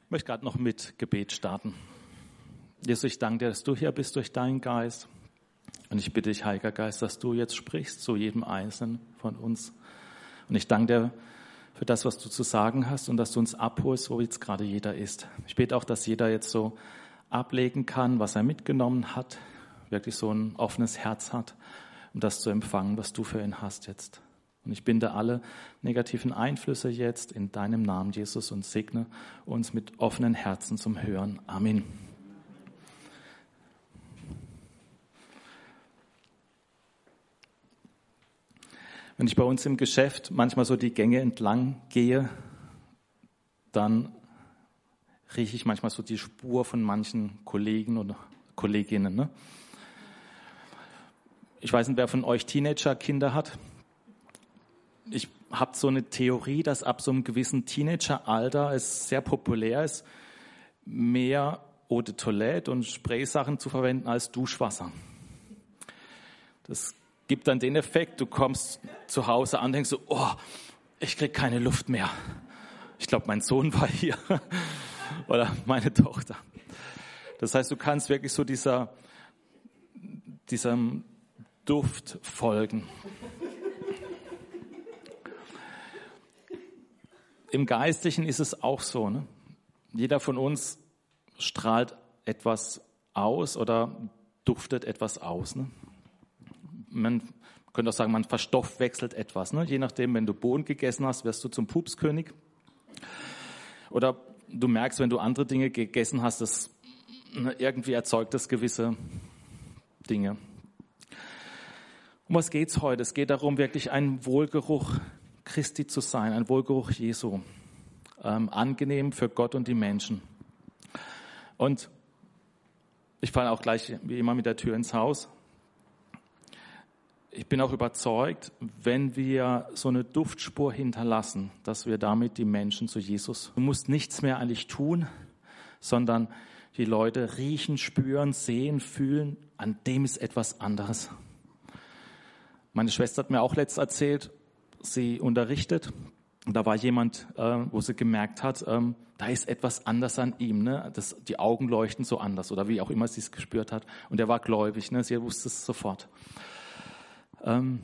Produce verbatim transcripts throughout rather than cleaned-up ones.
Ich möchte gerade noch mit Gebet starten. Jesus, ich danke dir, dass du hier bist durch deinen Geist. Und ich bitte dich, Heiliger Geist, dass du jetzt sprichst zu jedem Einzelnen von uns. Und ich danke dir für das, was du zu sagen hast und dass du uns abholst, wo jetzt gerade jeder ist. Ich bete auch, dass jeder jetzt so ablegen kann, was er mitgenommen hat, wirklich so ein offenes Herz hat, um das zu empfangen, was du für ihn hast jetzt. Und ich binde alle negativen Einflüsse jetzt in deinem Namen, Jesus, und segne uns mit offenen Herzen zum Hören. Amen. Wenn ich bei uns im Geschäft manchmal so die Gänge entlang gehe, dann rieche ich manchmal so die Spur von manchen Kollegen oder Kolleginnen. Ne? Ich weiß nicht, wer von euch Teenager-Kinder hat. Ich habe so eine Theorie, dass ab so einem gewissen Teenageralter es sehr populär ist, mehr Eau de Toilette und Spraysachen zu verwenden als Duschwasser. Das gibt dann den Effekt, du kommst zu Hause an und denkst so, oh, ich krieg keine Luft mehr. Ich glaube, mein Sohn war hier oder meine Tochter. Das heißt, du kannst wirklich so dieser, diesem Duft folgen. Im Geistlichen ist es auch so. Ne? Jeder von uns strahlt etwas aus oder duftet etwas aus. Ne? Man könnte auch sagen, man verstoffwechselt etwas. Ne? Je nachdem, wenn du Bohnen gegessen hast, wirst du zum Pupskönig. Oder du merkst, wenn du andere Dinge gegessen hast, das irgendwie erzeugt das gewisse Dinge. Um was geht's heute? Es geht darum, wirklich einen Wohlgeruch Christi zu sein, ein Wohlgeruch Jesu, ähm, angenehm für Gott und die Menschen. Und ich falle auch gleich wie immer mit der Tür ins Haus. Ich bin auch überzeugt, wenn wir so eine Duftspur hinterlassen, dass wir damit die Menschen zu Jesus, du musst nichts mehr eigentlich tun, sondern die Leute riechen, spüren, sehen, fühlen, an dem ist etwas anderes. Meine Schwester hat mir auch letzt erzählt, sie unterrichtet und da war jemand, äh, wo sie gemerkt hat, ähm, da ist etwas anders an ihm, ne? Das, die Augen leuchten so anders oder wie auch immer sie es gespürt hat und er war gläubig, ne? Sie wusste es sofort. Ähm,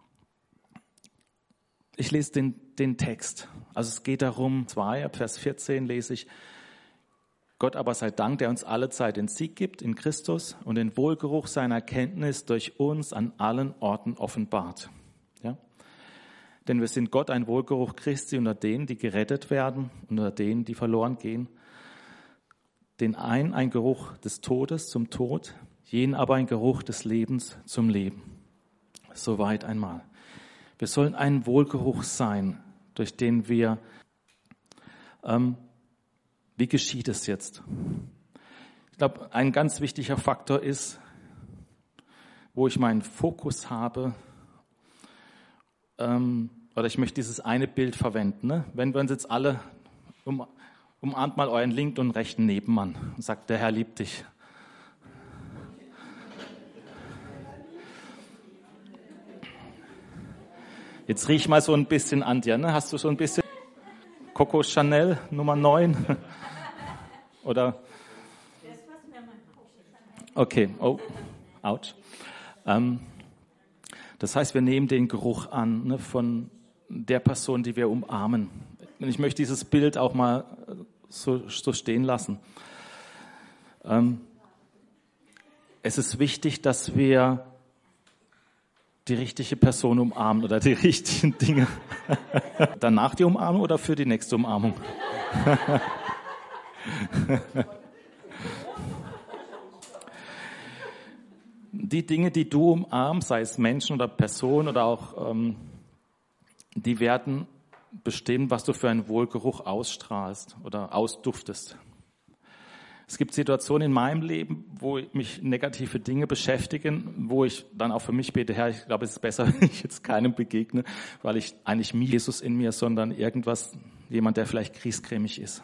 ich lese den, den Text, also es geht darum, zwei, Vers vierzehn lese ich, Gott aber sei Dank, der uns alle Zeit den Sieg gibt in Christus und den Wohlgeruch seiner Erkenntnis durch uns an allen Orten offenbart. Ja? Denn wir sind Gott ein Wohlgeruch Christi unter denen, die gerettet werden, unter denen, die verloren gehen. Den einen ein Geruch des Todes zum Tod, jenen aber ein Geruch des Lebens zum Leben. Soweit einmal. Wir sollen ein Wohlgeruch sein, durch den wir, ähm, wie geschieht es jetzt? Ich glaube, ein ganz wichtiger Faktor ist, wo ich meinen Fokus habe, ähm, oder ich möchte dieses eine Bild verwenden. Ne? Wenn wir uns jetzt alle, um, umarmt mal euren linken und rechten Nebenmann und sagt, der Herr liebt dich. Jetzt riech mal so ein bisschen an dir. Ne? Hast du so ein bisschen Coco Chanel Nummer neun? Oder? Okay, oh, ouch. Ähm, das heißt, wir nehmen den Geruch an, ne, von der Person, die wir umarmen. Und ich möchte dieses Bild auch mal so, so stehen lassen. Ähm, es ist wichtig, dass wir die richtige Person umarmen oder die richtigen Dinge. Danach die Umarmung oder für die nächste Umarmung? Die Dinge, die du umarmst, sei es Menschen oder Personen oder auch, ähm, die werden bestimmen, was du für einen Wohlgeruch ausstrahlst oder ausduftest. Es gibt Situationen in meinem Leben, wo mich negative Dinge beschäftigen, wo ich dann auch für mich bete, Herr, ich glaube, es ist besser, wenn ich jetzt keinem begegne, weil ich eigentlich nie Jesus in mir, sondern irgendwas, jemand, der vielleicht griesgrämig ist.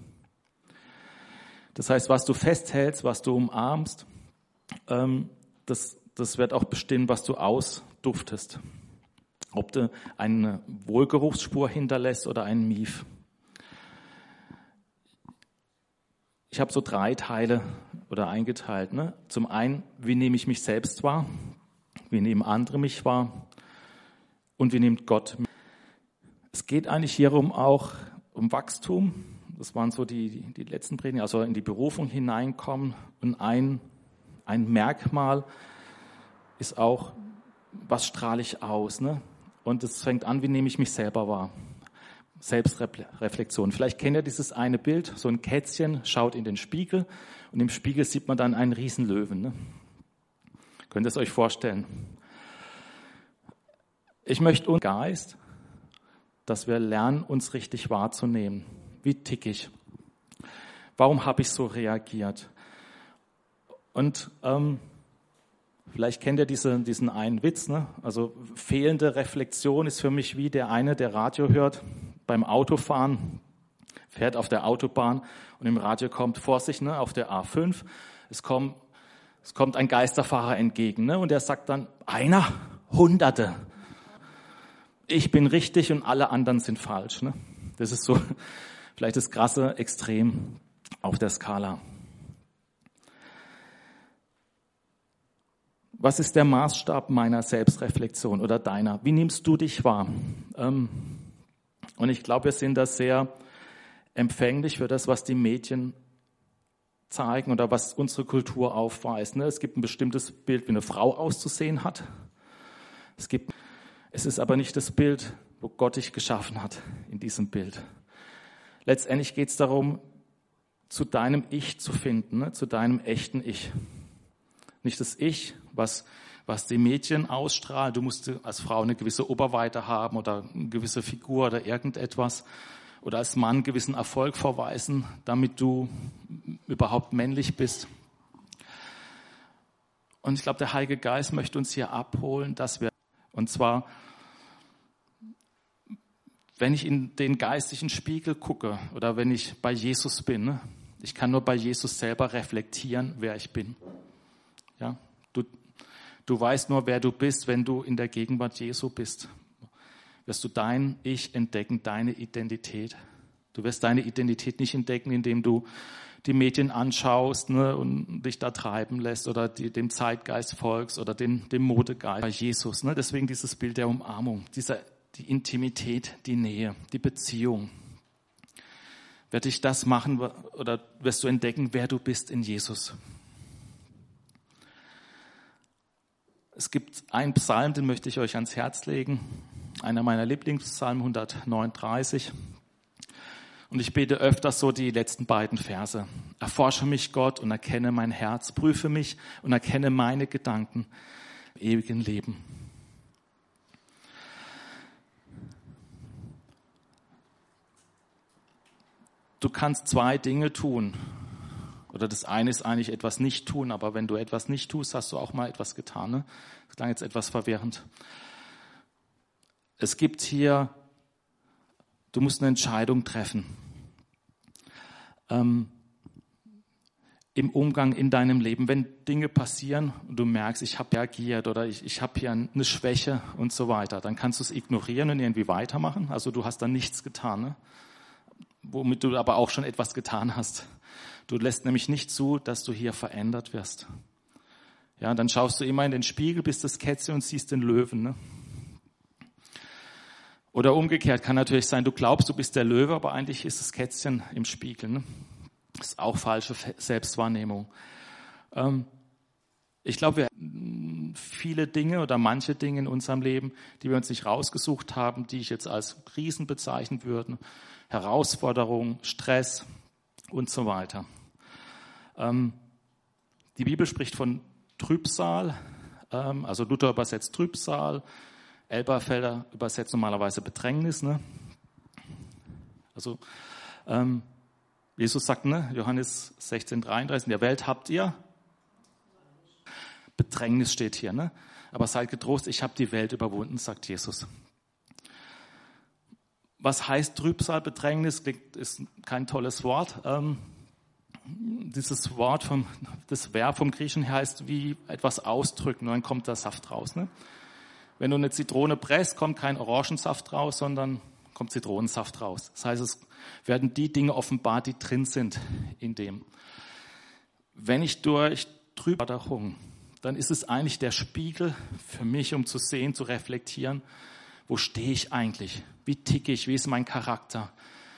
Das heißt, was du festhältst, was du umarmst, ähm, das, das wird auch bestimmen, was du ausduftest. Ob du eine Wohlgeruchsspur hinterlässt oder einen Mief. ich habe so drei Teile oder eingeteilt. Ne? Zum einen, wie nehme ich mich selbst wahr? Wie nehmen andere mich wahr? Und wie nimmt Gott mich? Es geht eigentlich hierum auch um Wachstum. Das waren so die, die, die letzten Predigen, also in die Berufung hineinkommen. Und ein, ein Merkmal ist auch, was strahle ich aus? Ne? Und es fängt an, wie nehme ich mich selber wahr? Selbstreflexion. Vielleicht kennt ihr dieses eine Bild, so ein Kätzchen schaut in den Spiegel und im Spiegel sieht man dann einen Riesenlöwen. Ne? Könnt ihr es euch vorstellen? Ich möchte uns Geist, dass wir lernen, uns richtig wahrzunehmen. Wie tick ich? Warum habe ich so reagiert? Und ähm, vielleicht kennt ihr diese, diesen einen Witz. Ne? Also fehlende Reflexion ist für mich wie der eine, der Radio hört beim Autofahren, fährt auf der Autobahn und im Radio kommt, Vorsicht, ne, auf der A fünf, es kommt, es kommt ein Geisterfahrer entgegen, ne, und der sagt dann, einer, Hunderte. Ich bin richtig und alle anderen sind falsch. Ne? Das ist so vielleicht das krasse Extrem auf der Skala. Was ist der Maßstab meiner Selbstreflexion oder deiner? Wie nimmst du dich wahr? Ähm, und ich glaube, wir sind da sehr empfänglich für das, was die Medien zeigen oder was unsere Kultur aufweist. Ne? Es gibt ein bestimmtes Bild, wie eine Frau auszusehen hat. Es gibt, es ist aber nicht das Bild, wo Gott dich geschaffen hat in diesem Bild. Letztendlich geht es darum, zu deinem Ich zu finden, ne? Zu deinem echten Ich. Nicht das Ich, was, was die Medien ausstrahlen. Du musst als Frau eine gewisse Oberweite haben oder eine gewisse Figur oder irgendetwas. Oder als Mann einen gewissen Erfolg vorweisen, damit du überhaupt männlich bist. Und ich glaube, der Heilige Geist möchte uns hier abholen, dass wir, und zwar, wenn ich in den geistlichen Spiegel gucke oder wenn ich bei Jesus bin, ne? Ich kann nur bei Jesus selber reflektieren, wer ich bin. Ja, du, du weißt nur, wer du bist, wenn du in der Gegenwart Jesu bist. Wirst du dein Ich entdecken, deine Identität. Du wirst deine Identität nicht entdecken, indem du die Medien anschaust, ne, und dich da treiben lässt oder die, dem Zeitgeist folgst oder dem, dem Modegeist bei Jesus. Ne? Deswegen dieses Bild der Umarmung, dieser, die Intimität, die Nähe, die Beziehung. Wird dich das machen oder wirst du entdecken, wer du bist in Jesus. Es gibt einen Psalm, den möchte ich euch ans Herz legen. Einer meiner Lieblingspsalmen, hundertneununddreißig. Und ich bete öfters so die letzten beiden Verse. Erforsche mich, Gott, und erkenne mein Herz. Prüfe mich und erkenne meine Gedanken im ewigen Leben. Du kannst zwei Dinge tun. Oder das eine ist eigentlich etwas nicht tun, aber wenn du etwas nicht tust, hast du auch mal etwas getan. Ne? Das klang jetzt etwas verwirrend. Es gibt hier, du musst eine Entscheidung treffen. Ähm, Im Umgang in deinem Leben, wenn Dinge passieren und du merkst, ich habe reagiert oder ich, ich habe hier eine Schwäche und so weiter, dann kannst du es ignorieren und irgendwie weitermachen. Also du hast dann nichts getan, ne? Womit du aber auch schon etwas getan hast. Du lässt nämlich nicht zu, dass du hier verändert wirst. Ja, dann schaust du immer in den Spiegel, bist das Kätzchen und siehst den Löwen. Ne? Oder umgekehrt kann natürlich sein, du glaubst, du bist der Löwe, aber eigentlich ist das Kätzchen im Spiegel. Ne? Das ist auch falsche Selbstwahrnehmung. Ähm, ich glaube, wir haben viele Dinge oder manche Dinge in unserem Leben, die wir uns nicht rausgesucht haben, die ich jetzt als Krisen bezeichnen würde. Herausforderung, Stress und so weiter. Ähm, die Bibel spricht von Trübsal, ähm, also Luther übersetzt Trübsal, Elberfelder übersetzt normalerweise Bedrängnis. Ne? Also ähm, Jesus sagt, ne, Johannes sechzehn dreiunddreißig, in der Welt habt ihr Bedrängnis steht hier, ne? Aber seid getrost, ich habe die Welt überwunden, sagt Jesus. Was heißt Trübsal, Bedrängnis? Ist kein tolles Wort. Ähm, dieses Wort, vom, das Verb vom Griechen heißt wie etwas ausdrücken, und dann kommt der Saft raus. Ne? Wenn du eine Zitrone presst, kommt kein Orangensaft raus, sondern kommt Zitronensaft raus. Das heißt, es, werden die Dinge offenbart, die drin sind in dem. Wenn ich durch Trübung, dann ist es eigentlich der Spiegel für mich, um zu sehen, zu reflektieren, wo stehe ich eigentlich? Wie ticke ich? Wie ist mein Charakter?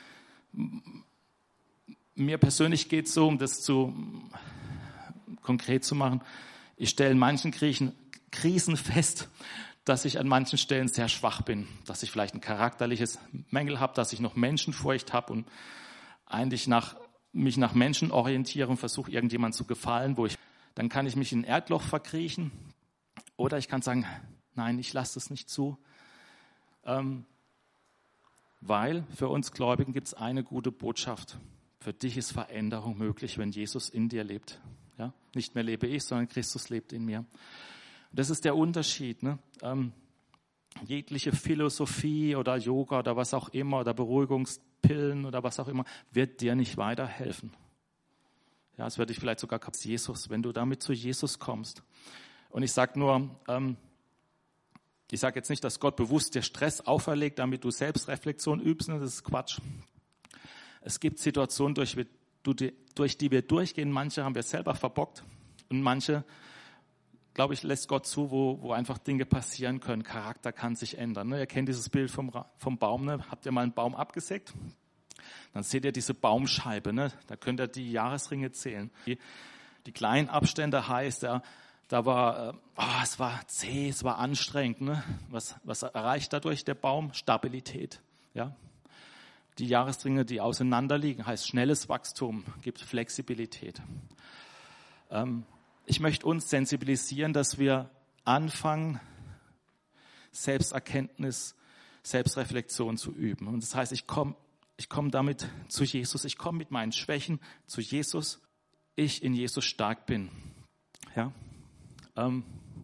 Mir persönlich geht es so, um das zu konkret zu machen, ich stelle in manchen Krisen fest, dass ich an manchen Stellen sehr schwach bin, dass ich vielleicht ein charakterliches Mängel habe, dass ich noch Menschenfurcht habe und eigentlich nach, mich nach Menschen orientiere und versuche, irgendjemand zu gefallen, wo ich, dann kann ich mich in ein Erdloch verkriechen oder ich kann sagen, nein, ich lasse es nicht zu, ähm, weil für uns Gläubigen gibt es eine gute Botschaft. Für dich ist Veränderung möglich, wenn Jesus in dir lebt. Ja? Nicht mehr lebe ich, sondern Christus lebt in mir. Das ist der Unterschied. Ne? Ähm, jegliche Philosophie oder Yoga oder was auch immer oder Beruhigungspillen oder was auch immer wird dir nicht weiterhelfen. Ja, es wird dich vielleicht sogar kaputt. Jesus, wenn du damit zu Jesus kommst. Und ich sage nur, ähm, ich sage jetzt nicht, dass Gott bewusst dir Stress auferlegt, damit du Selbstreflexion übst. Ne? Das ist Quatsch. Es gibt Situationen, durch, durch die wir durchgehen. Manche haben wir selber verbockt und manche, glaube ich, lässt Gott zu, wo, wo einfach Dinge passieren können. Charakter kann sich ändern. Ne? Ihr kennt dieses Bild vom, vom Baum. Ne? Habt ihr mal einen Baum abgesägt? Dann seht ihr diese Baumscheibe. Ne? Da könnt ihr die Jahresringe zählen. Die, die kleinen Abstände heißt, ja, da war, oh, es war zäh, es war anstrengend. Ne? Was, was erreicht dadurch der Baum? Stabilität. Ja? Die Jahresringe, die auseinanderliegen, heißt schnelles Wachstum, gibt Flexibilität. Ähm, ich möchte uns sensibilisieren, dass wir anfangen, Selbsterkenntnis, Selbstreflexion zu üben. Und das heißt, ich komme ich komm damit zu Jesus, ich komme mit meinen Schwächen zu Jesus, ich in Jesus stark bin. Ja? Ähm,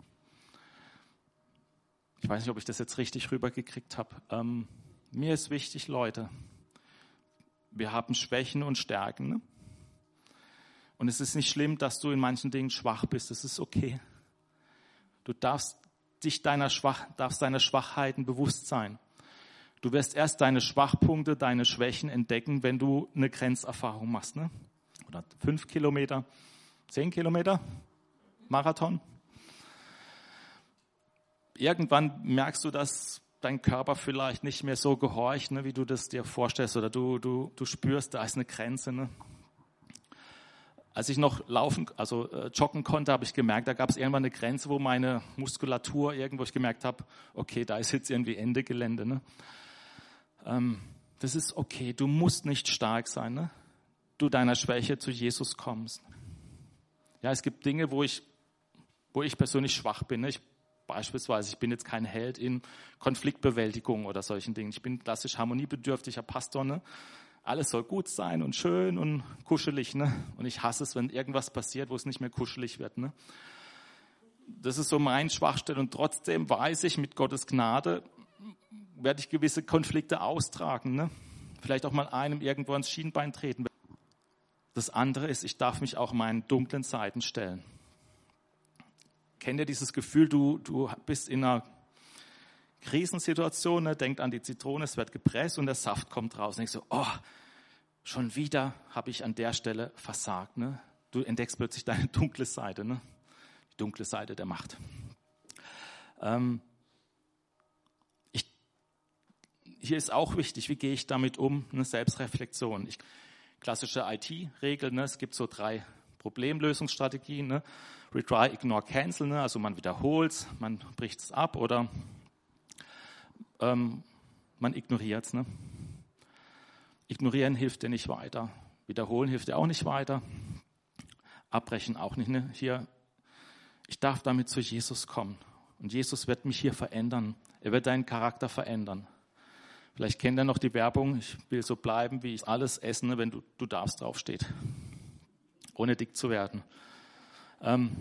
ich weiß nicht, ob ich das jetzt richtig rübergekriegt habe. Ähm, mir ist wichtig, Leute, wir haben Schwächen und Stärken. Ne? Und es ist nicht schlimm, dass du in manchen Dingen schwach bist. Das ist okay. Du darfst dich deiner Schwach, darfst deiner Schwachheiten bewusst sein. Du wirst erst deine Schwachpunkte, deine Schwächen entdecken, wenn du eine Grenzerfahrung machst. Ne? Oder fünf Kilometer, zehn Kilometer, Marathon. Irgendwann merkst du, dass dein Körper vielleicht nicht mehr so gehorcht, ne, wie du das dir vorstellst, oder du, du, du spürst, da ist eine Grenze. Ne. Als ich noch laufen, also äh, joggen konnte, habe ich gemerkt, da gab es irgendwann eine Grenze, wo meine Muskulatur irgendwo, ich gemerkt habe, okay, da ist jetzt irgendwie Ende Gelände. Ne. Ähm, das ist okay, du musst nicht stark sein, ne. Du deiner Schwäche zu Jesus kommst. Ja, es gibt Dinge, wo ich, wo ich persönlich schwach bin. Ne. Ich Beispielsweise, ich bin jetzt kein Held in Konfliktbewältigung oder solchen Dingen. Ich bin klassisch harmoniebedürftiger Pastor. Ne? Alles soll gut sein und schön und kuschelig. Ne? Und ich hasse es, wenn irgendwas passiert, wo es nicht mehr kuschelig wird. Ne? Das ist so mein Schwachstelle. Und trotzdem weiß ich, mit Gottes Gnade werde ich gewisse Konflikte austragen. Ne? Vielleicht auch mal einem irgendwo ans Schienbein treten. Das andere ist, ich darf mich auch meinen dunklen Seiten stellen. Kennt ihr dieses Gefühl, du, du bist in einer Krisensituation, ne, denkt an die Zitrone, es wird gepresst und der Saft kommt raus. Und denkst so, oh, schon wieder habe ich an der Stelle versagt. Ne? Du entdeckst plötzlich deine dunkle Seite, ne? Die dunkle Seite der Macht. Ähm, ich, hier ist auch wichtig, wie gehe ich damit um, eine Selbstreflexion. Ich, klassische I T-Regel, ne? Es gibt so drei Problemlösungsstrategien, ne? Retry, Ignore, Cancel, ne? Also man wiederholt es, man bricht es ab oder ähm, man ignoriert es. Ne? Ignorieren hilft dir nicht weiter, wiederholen hilft dir auch nicht weiter, abbrechen auch nicht. Ne? Hier, ich darf damit zu Jesus kommen und Jesus wird mich hier verändern. Er wird deinen Charakter verändern. Vielleicht kennt ihr noch die Werbung, ich will so bleiben, wie ich alles esse, ne? Wenn du, du darfst draufsteht, ohne dick zu werden. Ähm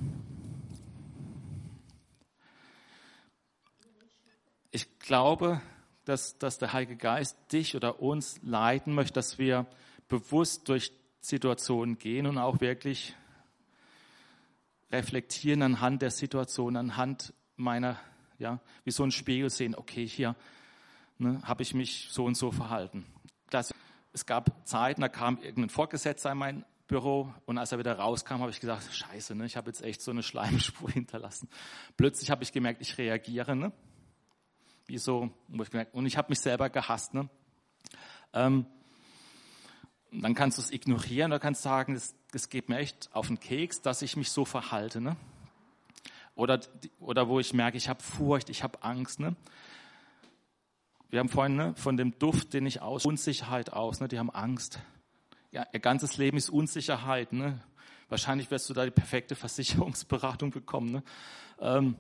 ich glaube, dass, dass der Heilige Geist dich oder uns leiten möchte, dass wir bewusst durch Situationen gehen und auch wirklich reflektieren anhand der Situation, anhand meiner, ja, wie so ein Spiegel sehen, okay, hier ne, habe ich mich so und so verhalten. Das, es gab Zeiten, da kam irgendein Vorgesetzter in mein Büro und als er wieder rauskam, habe ich gesagt, scheiße, ne, ich habe jetzt echt so eine Schleimspur hinterlassen. Plötzlich habe ich gemerkt, ich reagiere, ne? Wie so, wo ich gemerkt, und ich habe mich selber gehasst, ne? Ähm, dann kannst du es ignorieren oder kannst sagen, es, es geht mir echt auf den Keks, dass ich mich so verhalte, ne? Oder, oder wo ich merke, ich habe Furcht, ich habe Angst, ne? Wir haben vorhin, ne, von dem Duft, den ich aus, Unsicherheit aus, ne? Die haben Angst. Ja, ihr ganzes Leben ist Unsicherheit, ne? Wahrscheinlich wirst du da die perfekte Versicherungsberatung bekommen, ne? Ähm,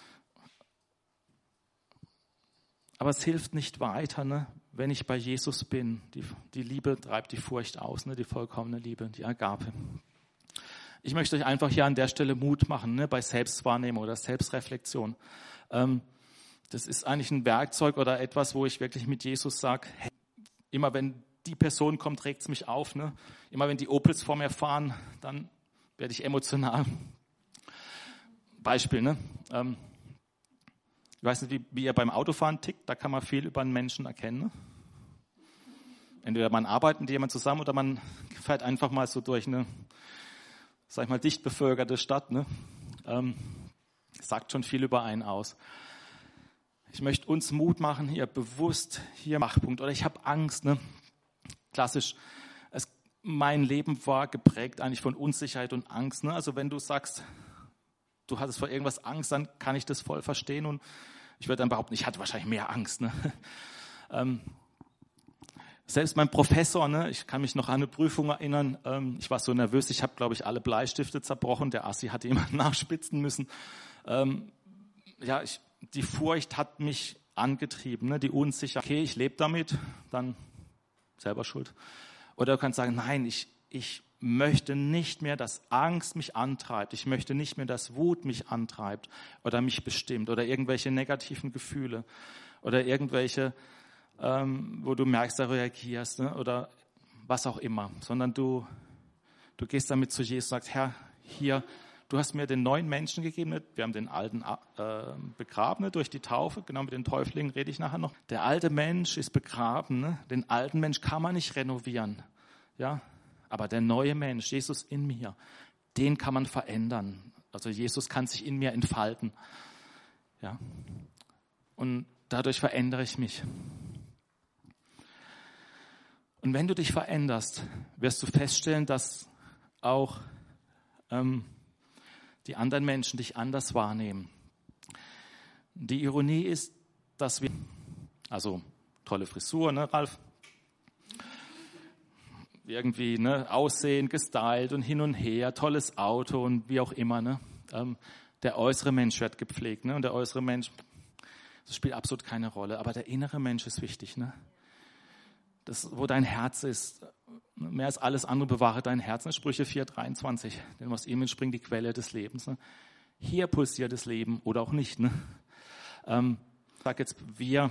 aber es hilft nicht weiter, ne? Wenn ich bei Jesus bin. Die, die Liebe treibt die Furcht aus, ne? Die vollkommene Liebe, die Agape. Ich möchte euch einfach hier an der Stelle Mut machen, ne? Bei Selbstwahrnehmung oder Selbstreflexion. Ähm, das ist eigentlich ein Werkzeug oder etwas, wo ich wirklich mit Jesus sage, hey, immer wenn die Person kommt, regt es mich auf. Ne? Immer wenn die Opels vor mir fahren, dann werde ich emotional. Beispiel, ne? Ähm, ich weiß nicht, wie, wie ihr beim Autofahren tickt, da kann man viel über einen Menschen erkennen. Ne? Entweder man arbeitet mit jemandem zusammen oder man fährt einfach mal so durch eine, sag ich mal, dicht bevölkerte Stadt. Ne? Ähm, sagt schon viel über einen aus. Ich möchte uns Mut machen, hier bewusst, hier Machtpunkt. Oder ich habe Angst, ne? Klassisch, es, mein Leben war geprägt eigentlich von Unsicherheit und Angst. Ne? Also wenn du sagst, du hattest vor irgendwas Angst, dann kann ich das voll verstehen. Und ich würde dann behaupten, ich hatte wahrscheinlich mehr Angst. Ne? Ähm, selbst mein Professor, ne? Ich kann mich noch an eine Prüfung erinnern, ähm, ich war so nervös, ich habe, glaube ich, alle Bleistifte zerbrochen. Der Assi hatte jemand nachspitzen müssen. Ähm, ja, ich, die Furcht hat mich angetrieben, ne? Die Unsicherheit. Okay, ich lebe damit, dann selber schuld. Oder du kannst sagen, nein, ich, ich möchte nicht mehr, dass Angst mich antreibt. Ich möchte nicht mehr, dass Wut mich antreibt oder mich bestimmt oder irgendwelche negativen Gefühle oder irgendwelche, ähm, wo du merkst, da reagierst, ne? Oder was auch immer. Sondern du, du gehst damit zu Jesus und sagst, Herr, hier, du hast mir den neuen Menschen gegeben. Wir haben den alten äh, begraben, ne, durch die Taufe. Genau, mit den Täuflingen rede ich nachher noch. Der alte Mensch ist begraben. Ne? Den alten Mensch kann man nicht renovieren. Ja? Aber der neue Mensch, Jesus in mir, den kann man verändern. Also Jesus kann sich in mir entfalten. Ja? Und dadurch verändere ich mich. Und wenn du dich veränderst, wirst du feststellen, dass auch ähm, die anderen Menschen dich anders wahrnehmen. Die Ironie ist, dass wir, also tolle Frisur, ne, Ralf? Irgendwie, ne, Aussehen, gestylt und hin und her, tolles Auto und wie auch immer, ne? Ähm, der äußere Mensch wird gepflegt, ne? Und der äußere Mensch, das spielt absolut keine Rolle, aber der innere Mensch ist wichtig, ne? Das, wo dein Herz ist, mehr als alles andere bewahre dein Herz. Ne? Sprüche vier dreiundzwanzig, denn aus ihm entspringt die Quelle des Lebens. Ne? Hier pulsiert das Leben oder auch nicht. Ne? Ähm, ich sage jetzt, wir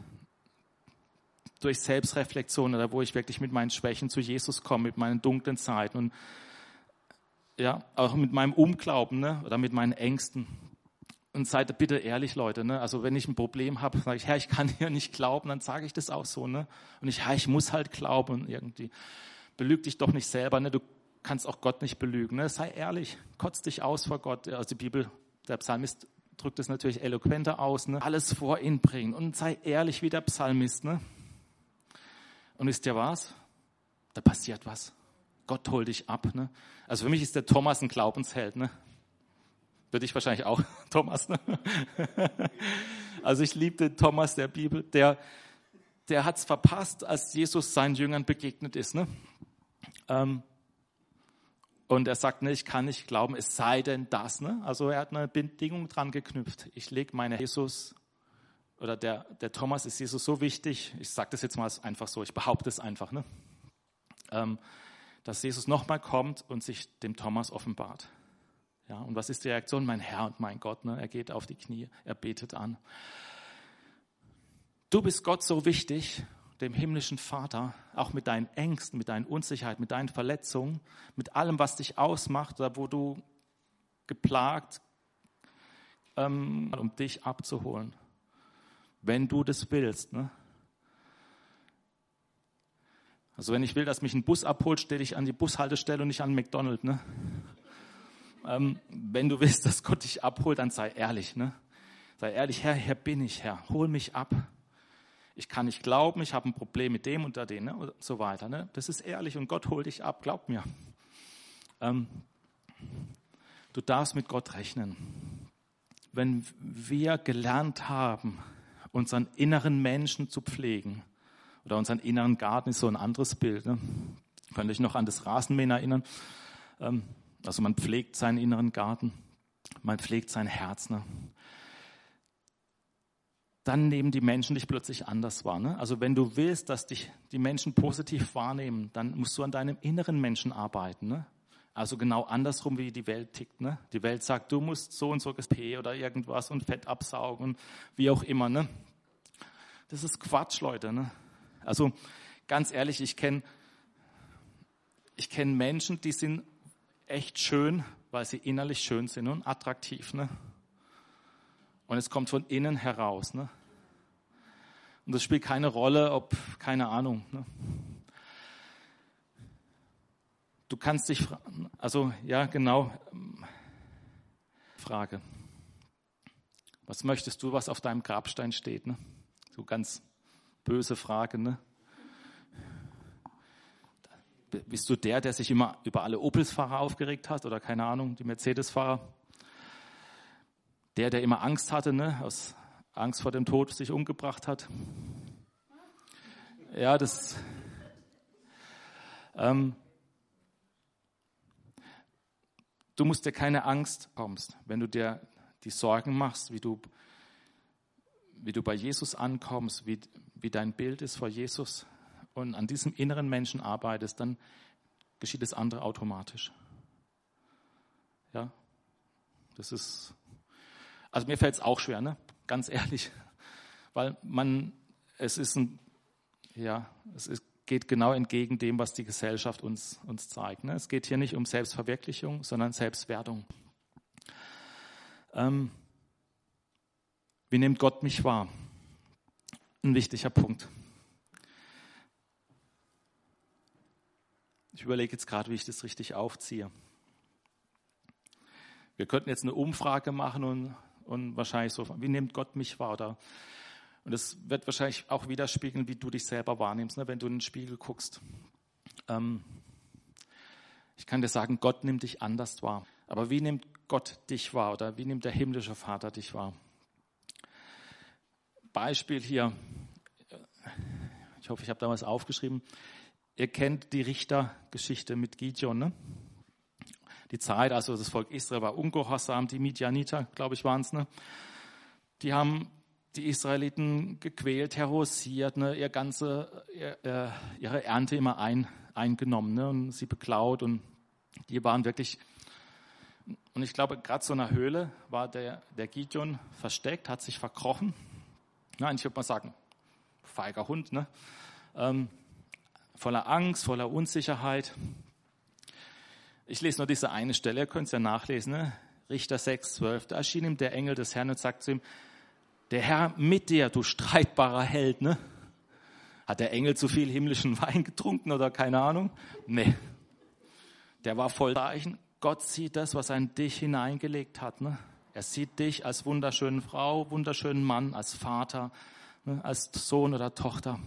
durch Selbstreflexion oder wo ich wirklich mit meinen Schwächen zu Jesus komme, mit meinen dunklen Zeiten und ja, auch mit meinem Unglauben, ne? Oder mit meinen Ängsten. Und seid bitte ehrlich, Leute, ne? Also wenn ich ein Problem habe, sage ich, Herr, ich kann hier nicht glauben, dann sage ich das auch so, ne? Und ich, Herr, ich muss halt glauben und irgendwie. Belüg dich doch nicht selber, ne? Du kannst auch Gott nicht belügen, ne? Sei ehrlich, kotz dich aus vor Gott. Also die Bibel, der Psalmist drückt es natürlich eloquenter aus, ne? Alles vor ihn bringen und sei ehrlich wie der Psalmist, ne? Und wisst ihr was? Da passiert was. Gott holt dich ab, ne? Also für mich ist der Thomas ein Glaubensheld, ne? Für dich wahrscheinlich auch, Thomas. Ne? Also ich liebe den Thomas der Bibel. Der, der hat es verpasst, als Jesus seinen Jüngern begegnet ist. Ne? Ähm, und er sagt, ne, ich kann nicht glauben, es sei denn das. Ne? Also er hat eine Bedingung dran geknüpft. Ich lege meine Jesus, oder der, der Thomas ist Jesus so wichtig, ich sage das jetzt mal einfach so, ich behaupte es einfach, ne? ähm, dass Jesus nochmal kommt und sich dem Thomas offenbart. Ja, und was ist die Reaktion? Mein Herr und mein Gott, ne? Er geht auf die Knie, er betet an. Du bist Gott so wichtig, dem himmlischen Vater, auch mit deinen Ängsten, mit deinen Unsicherheiten, mit deinen Verletzungen, mit allem, was dich ausmacht oder wo du geplagt, ähm, um dich abzuholen. Wenn du das willst. Ne? Also wenn ich will, dass mich ein Bus abholt, stelle ich an die Bushaltestelle und nicht an McDonald's. Ne? Ähm, wenn du willst, dass Gott dich abholt, dann sei ehrlich. Ne? Sei ehrlich, Herr, hier bin ich, Herr, hol mich ab. Ich kann nicht glauben, ich habe ein Problem mit dem und dem, ne? Und so weiter. Ne? Das ist ehrlich und Gott holt dich ab, glaub mir. Ähm, du darfst mit Gott rechnen. Wenn wir gelernt haben, unseren inneren Menschen zu pflegen, oder unseren inneren Garten ist so ein anderes Bild. Ne? Könnt ihr euch noch an das Rasenmähen erinnern? Ähm, also man pflegt seinen inneren Garten, man pflegt sein Herz. Ne? Dann nehmen die Menschen dich plötzlich anders wahr. Ne? Also wenn du willst, dass dich die Menschen positiv wahrnehmen, dann musst du an deinem inneren Menschen arbeiten. Ne? Also genau andersrum, wie die Welt tickt. Ne? Die Welt sagt, du musst so und so G P oder irgendwas und Fett absaugen, wie auch immer. Ne? Das ist Quatsch, Leute. Ne? Also ganz ehrlich, ich kenne ich kenn Menschen, die sind echt schön, weil sie innerlich schön sind und attraktiv. Ne? Und es kommt von innen heraus. Ne? Und das spielt keine Rolle, ob, keine Ahnung. Ne? Du kannst dich, also ja genau, Frage. Was möchtest du, was auf deinem Grabstein steht? Ne? So ganz böse Frage, ne? Bist du der, der sich immer über alle Opels-Fahrer aufgeregt hat oder keine Ahnung, die Mercedes-Fahrer? Der, der immer Angst hatte, ne? Aus Angst vor dem Tod sich umgebracht hat? Ja, das... Ähm, du musst dir keine Angst kommst, wenn du dir die Sorgen machst, wie du, wie du bei Jesus ankommst, wie, wie dein Bild ist vor Jesus und an diesem inneren Menschen arbeitest, dann geschieht das andere automatisch. Ja, das ist, also mir fällt es auch schwer, ne? Ganz ehrlich, weil man, es ist ein, ja, es ist, geht genau entgegen dem, was die Gesellschaft uns, uns zeigt. Ne? Es geht hier nicht um Selbstverwirklichung, sondern Selbstwertung. Ähm, wie nimmt Gott mich wahr? Ein wichtiger Punkt. Ich überlege jetzt gerade, wie ich das richtig aufziehe. Wir könnten jetzt eine Umfrage machen und, und wahrscheinlich so, wie nimmt Gott mich wahr? Oder, und das wird wahrscheinlich auch widerspiegeln, wie du dich selber wahrnimmst, ne, wenn du in den Spiegel guckst. Ähm, ich kann dir sagen, Gott nimmt dich anders wahr. Aber wie nimmt Gott dich wahr? Oder wie nimmt der himmlische Vater dich wahr? Beispiel hier. Ich hoffe, ich habe da was aufgeschrieben. Ihr kennt die Richtergeschichte mit Gideon, ne? Die Zeit, also das Volk Israel war ungehorsam, die Midianiter, glaube ich, waren es, ne? Die haben die Israeliten gequält, terrorisiert, ne? Ihr ganze, ihr, ihre Ernte immer ein, eingenommen, ne? Und sie beklaut und die waren wirklich, und ich glaube, gerade so in einer Höhle war der, der Gideon versteckt, hat sich verkrochen. Nein, ich würde mal sagen, feiger Hund, ne? Ähm, voller Angst, voller Unsicherheit. Ich lese nur diese eine Stelle, ihr könnt es ja nachlesen, ne? Richter sechs, zwölf. Da erschien ihm der Engel des Herrn und sagt zu ihm, der Herr mit dir, du streitbarer Held. Ne? Hat der Engel zu viel himmlischen Wein getrunken oder keine Ahnung? Nee. Der war voll Zeichen. Gott sieht das, was er in dich hineingelegt hat. Ne? Er sieht dich als wunderschöne Frau, wunderschönen Mann, als Vater, ne? Als Sohn oder Tochter.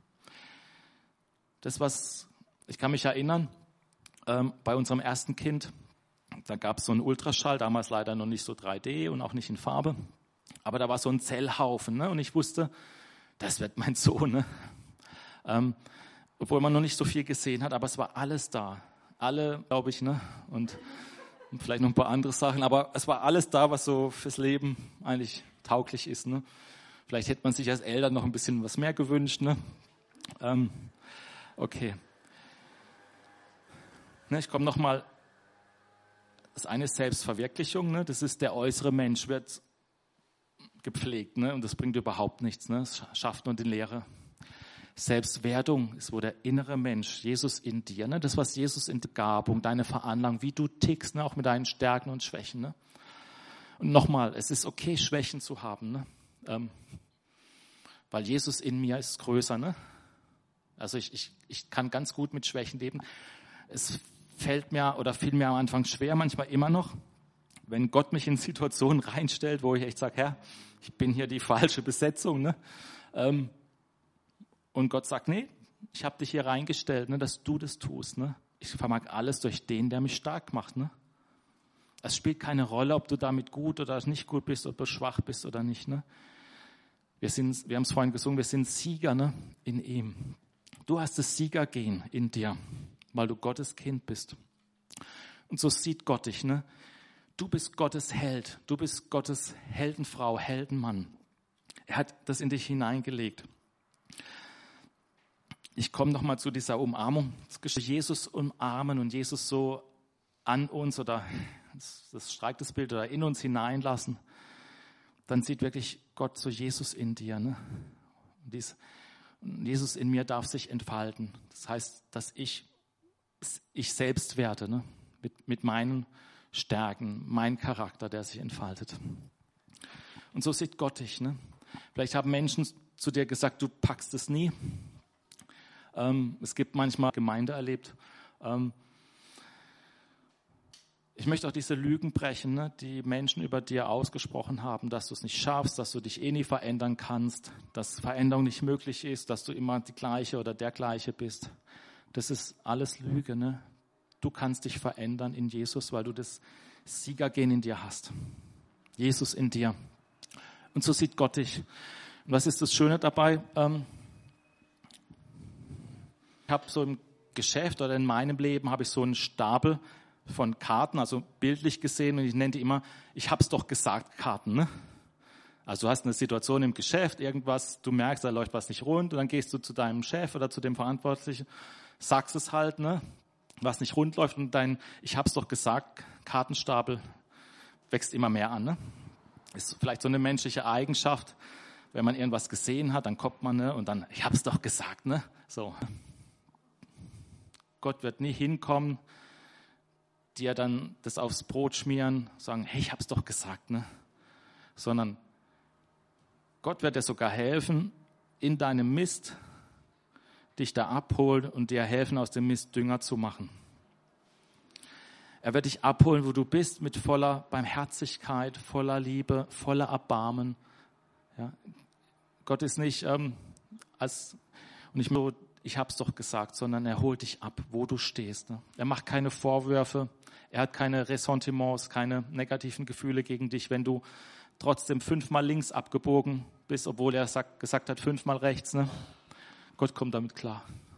Das, was, ich kann mich erinnern, ähm, bei unserem ersten Kind, da gab es so einen Ultraschall, damals leider noch nicht so drei D und auch nicht in Farbe, aber da war so ein Zellhaufen, ne? Und ich wusste, das wird mein Sohn, ne? ähm, obwohl man noch nicht so viel gesehen hat, aber es war alles da, alle, glaube ich, ne? und, und vielleicht noch ein paar andere Sachen, aber es war alles da, was so fürs Leben eigentlich tauglich ist. Ne? Vielleicht hätte man sich als Eltern noch ein bisschen was mehr gewünscht, ne? Ähm, Okay. Ne, ich komme nochmal. Das eine ist Selbstverwirklichung. Ne? Das ist der äußere Mensch wird gepflegt. Ne? Und das bringt überhaupt nichts. Ne? Das schafft nur die Leere. Selbstwertung ist, wo der innere Mensch, Jesus in dir, ne? Das, was Jesus in der Begabung, deine Veranlagung, wie du tickst, ne? Auch mit deinen Stärken und Schwächen. Ne? Und nochmal, es ist okay, Schwächen zu haben. Ne? Ähm, weil Jesus in mir ist größer. Ne? Also ich, ich, ich kann ganz gut mit Schwächen leben. Es fällt mir oder fiel mir am Anfang schwer, manchmal immer noch, wenn Gott mich in Situationen reinstellt, wo ich echt sage, Herr, ich bin hier die falsche Besetzung. Ne? Ähm, und Gott sagt, nee, ich habe dich hier reingestellt, ne, dass du das tust. Ne? Ich vermag alles durch den, der mich stark macht. Ne? Es spielt keine Rolle, ob du damit gut oder nicht gut bist, ob du schwach bist oder nicht. Ne? Wir, sind, wir haben es vorhin gesungen, wir sind Sieger, ne, in ihm. Du hast das Siegergehen in dir, weil du Gottes Kind bist. Und so sieht Gott dich. Ne? Du bist Gottes Held. Du bist Gottes Heldenfrau, Heldenmann. Er hat das in dich hineingelegt. Ich komme nochmal zu dieser Umarmung. Jesus umarmen und Jesus so an uns oder das streikt das Bild oder in uns hineinlassen. Dann sieht wirklich Gott so Jesus in dir. Ne? Und dies, Jesus in mir darf sich entfalten. Das heißt, dass ich, ich selbst werde, ne? mit, mit meinen Stärken, mein Charakter, der sich entfaltet. Und so sieht Gott dich. Ne? Vielleicht haben Menschen zu dir gesagt, du packst es nie. Ähm, es gibt manchmal Gemeinde erlebt. Ähm, ich möchte auch diese Lügen brechen, ne, die Menschen über dir ausgesprochen haben, dass du es nicht schaffst, dass du dich eh nie verändern kannst, dass Veränderung nicht möglich ist, dass du immer die Gleiche oder der Gleiche bist. Das ist alles Lüge. Ne? Du kannst dich verändern in Jesus, weil du das Siegergehen in dir hast. Jesus in dir. Und so sieht Gott dich. Und was ist das Schöne dabei? Ähm, ich habe so im Geschäft oder in meinem Leben habe ich so einen Stapel von Karten, also bildlich gesehen, und ich nenne die immer, ich hab's doch gesagt, Karten. Ne? Also du hast eine Situation im Geschäft, irgendwas, du merkst, da läuft was nicht rund, und dann gehst du zu deinem Chef oder zu dem Verantwortlichen, sagst es halt, ne, was nicht rund läuft, und dein ich hab's doch gesagt, Kartenstapel wächst immer mehr an. Ne? Ist vielleicht so eine menschliche Eigenschaft, wenn man irgendwas gesehen hat, dann kommt man, ne, und dann, ich hab's doch gesagt, ne, so. Gott wird nie hinkommen, dir dann das aufs Brot schmieren, sagen, hey, ich hab's doch gesagt, ne? Sondern Gott wird dir sogar helfen, in deinem Mist dich da abholen und dir helfen, aus dem Mist Dünger zu machen. Er wird dich abholen, wo du bist, mit voller Barmherzigkeit, voller Liebe, voller Erbarmen. Ja? Gott ist nicht ähm, als, und ich nur, ich hab's doch gesagt, sondern er holt dich ab, wo du stehst. Ne? Er macht keine Vorwürfe. Er hat keine Ressentiments, keine negativen Gefühle gegen dich, wenn du trotzdem fünfmal links abgebogen bist, obwohl er sagt, gesagt hat, fünfmal rechts. Ne? Gott kommt damit klar.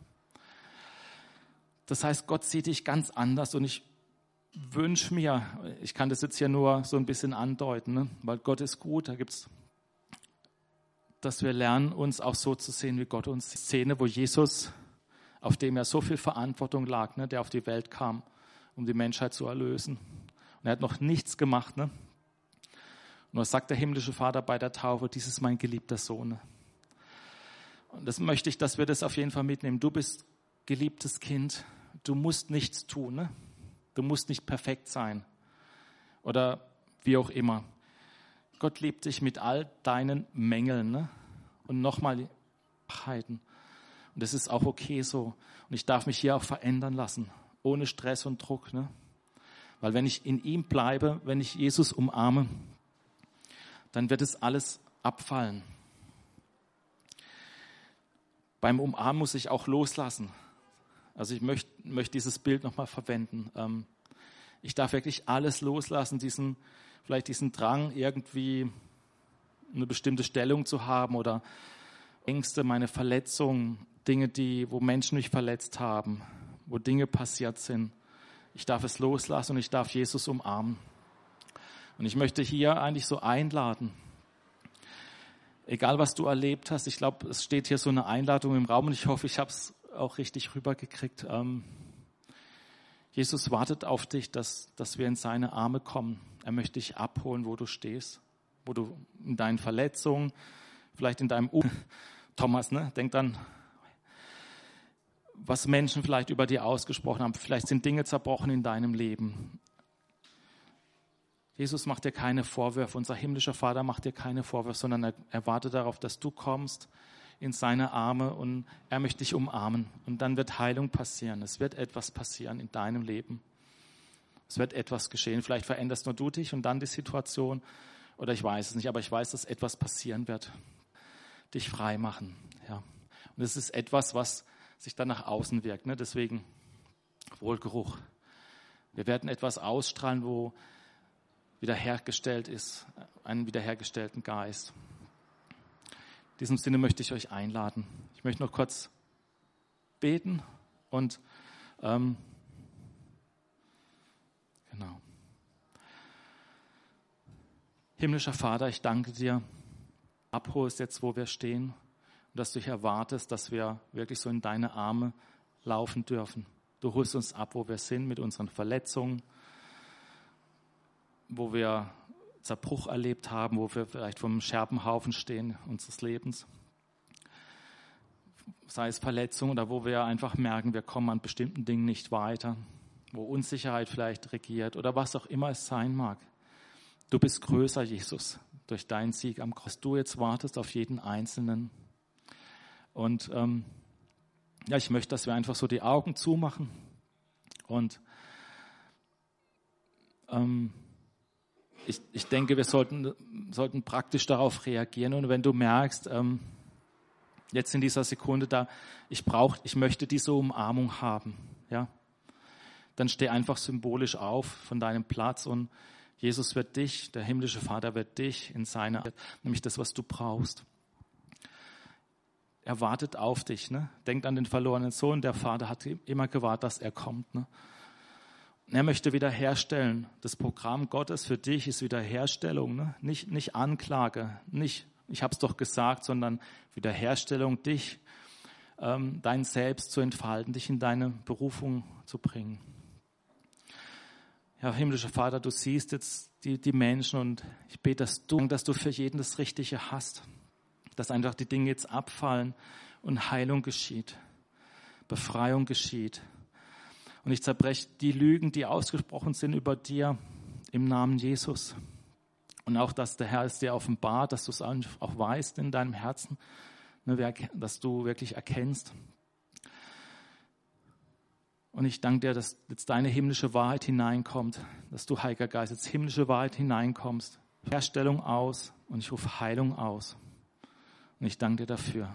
Das heißt, Gott sieht dich ganz anders, und ich wünsche mir, ich kann das jetzt hier nur so ein bisschen andeuten, ne? Weil Gott ist gut, da gibt's, dass wir lernen, uns auch so zu sehen, wie Gott uns. Die Szene, wo Jesus, auf dem ja so viel Verantwortung lag, ne, der auf die Welt kam, um die Menschheit zu erlösen. Und er hat noch nichts gemacht. Ne? Und was sagt der himmlische Vater bei der Taufe? Dies ist mein geliebter Sohn. Und das möchte ich, dass wir das auf jeden Fall mitnehmen. Du bist geliebtes Kind. Du musst nichts tun. Ne? Du musst nicht perfekt sein. Oder wie auch immer. Gott liebt dich mit all deinen Mängeln. Ne? Und nochmal Heiden. Und das ist auch okay so. Und ich darf mich hier auch verändern lassen. Ohne Stress und Druck. Ne? Weil wenn ich in ihm bleibe, wenn ich Jesus umarme, dann wird es alles abfallen. Beim Umarmen muss ich auch loslassen. Also ich möchte, möchte dieses Bild nochmal verwenden. Ähm, ich darf wirklich alles loslassen, diesen, vielleicht diesen Drang, irgendwie eine bestimmte Stellung zu haben oder Ängste, meine Verletzungen, Dinge, die, wo Menschen mich verletzt haben, wo Dinge passiert sind. Ich darf es loslassen und ich darf Jesus umarmen. Und ich möchte hier eigentlich so einladen, egal was du erlebt hast, ich glaube, es steht hier so eine Einladung im Raum, und ich hoffe, ich habe es auch richtig rübergekriegt. Ähm, Jesus wartet auf dich, dass, dass wir in seine Arme kommen. Er möchte dich abholen, wo du stehst, wo du in deinen Verletzungen, vielleicht in deinem U- Thomas, ne, denk dann, was Menschen vielleicht über dir ausgesprochen haben. Vielleicht sind Dinge zerbrochen in deinem Leben. Jesus macht dir keine Vorwürfe. Unser himmlischer Vater macht dir keine Vorwürfe, sondern er, er wartet darauf, dass du kommst in seine Arme und er möchte dich umarmen. Und dann wird Heilung passieren. Es wird etwas passieren in deinem Leben. Es wird etwas geschehen. Vielleicht veränderst nur du dich und dann die Situation. Oder ich weiß es nicht, aber ich weiß, dass etwas passieren wird. Dich frei machen. Ja. Und es ist etwas, was sich dann nach außen wirkt. Ne? Deswegen Wohlgeruch. Wir werden etwas ausstrahlen, wo wiederhergestellt ist, einen wiederhergestellten Geist. In diesem Sinne möchte ich euch einladen. Ich möchte noch kurz beten und ähm, genau. Himmlischer Vater, ich danke dir, abholst jetzt, wo wir stehen und dass du dich erwartest, dass wir wirklich so in deine Arme laufen dürfen. Du holst uns ab, wo wir sind, mit unseren Verletzungen, wo wir Zerbruch erlebt haben, wo wir vielleicht vom Scherbenhaufen stehen unseres Lebens. Sei es Verletzungen oder wo wir einfach merken, wir kommen an bestimmten Dingen nicht weiter, wo Unsicherheit vielleicht regiert oder was auch immer es sein mag. Du bist größer, Jesus, durch deinen Sieg am Kreuz. Du jetzt wartest auf jeden Einzelnen. Und ähm, ja, ich möchte, dass wir einfach so die Augen zumachen und ähm, Ich, ich denke, wir sollten, sollten praktisch darauf reagieren. Und wenn du merkst, ähm, jetzt in dieser Sekunde da, ich brauche, ich möchte diese Umarmung haben, ja, dann steh einfach symbolisch auf von deinem Platz und Jesus wird dich, der himmlische Vater wird dich in seine, nämlich das, was du brauchst. Er wartet auf dich, ne? Denkt an den verlorenen Sohn. Der Vater hat immer gewartet, dass er kommt, ne? Er möchte wiederherstellen. Das Programm Gottes für dich ist Wiederherstellung, ne? Nicht, nicht Anklage, nicht, ich habe es doch gesagt, sondern Wiederherstellung, dich, ähm, dein Selbst zu entfalten, dich in deine Berufung zu bringen. Ja, himmlischer Vater, du siehst jetzt die, die Menschen und ich bete, dass du, dass du für jeden das Richtige hast, dass einfach die Dinge jetzt abfallen und Heilung geschieht, Befreiung geschieht. Und ich zerbreche die Lügen, die ausgesprochen sind über dir im Namen Jesus. Und auch, dass der Herr es dir offenbart, dass du es auch weißt in deinem Herzen, dass du wirklich erkennst. Und ich danke dir, dass jetzt deine himmlische Wahrheit hineinkommt, dass du, Heiliger Geist, jetzt himmlische Wahrheit hineinkommst. Herstellung aus und ich rufe Heilung aus. Und ich danke dir dafür.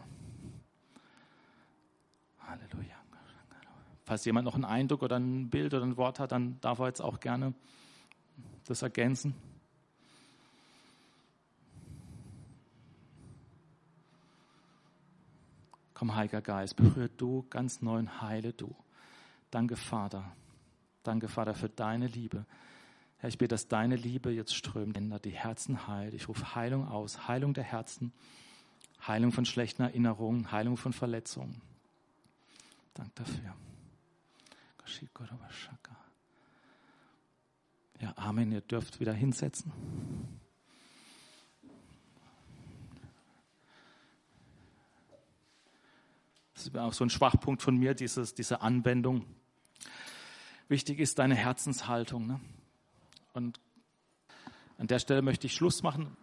Halleluja. Falls jemand noch einen Eindruck oder ein Bild oder ein Wort hat, dann darf er jetzt auch gerne das ergänzen. Komm, Heiliger Geist, berühre du ganz neu und heile du. Danke, Vater. Danke, Vater, für deine Liebe. Herr, ich bete, dass deine Liebe jetzt strömt, ändert die Herzen heilt. Ich rufe Heilung aus, Heilung der Herzen, Heilung von schlechten Erinnerungen, Heilung von Verletzungen. Danke dafür. Ja, Amen. Ihr dürft wieder hinsetzen. Das ist auch so ein Schwachpunkt von mir, dieses, diese Anwendung. Wichtig ist deine Herzenshaltung. Ne? Und an der Stelle möchte ich Schluss machen.